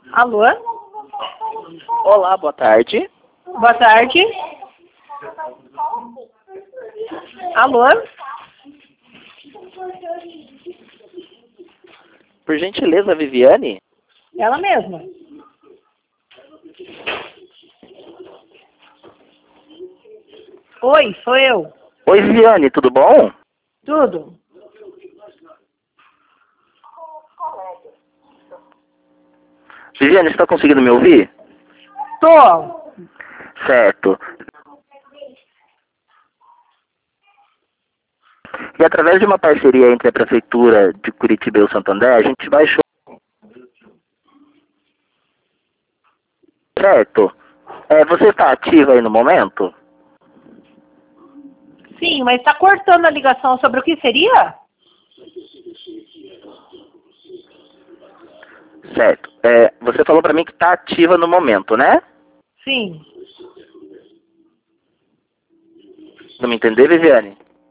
Alô? Olá, boa tarde. Boa tarde. Alô? Por gentileza, Viviane? Ela mesma. Oi, sou eu. Oi, Viviane, tudo bom? Tudo? Viviane, você está conseguindo me ouvir? Tô. Certo. E através de uma parceria entre a Prefeitura de Curitiba e o Santander, a gente baixou... Certo. Você está ativa aí no momento? Sim, mas tá cortando a ligação sobre o que seria? Certo. Você falou para mim que está ativa no momento, né? Sim. Não me entendeu, Viviane?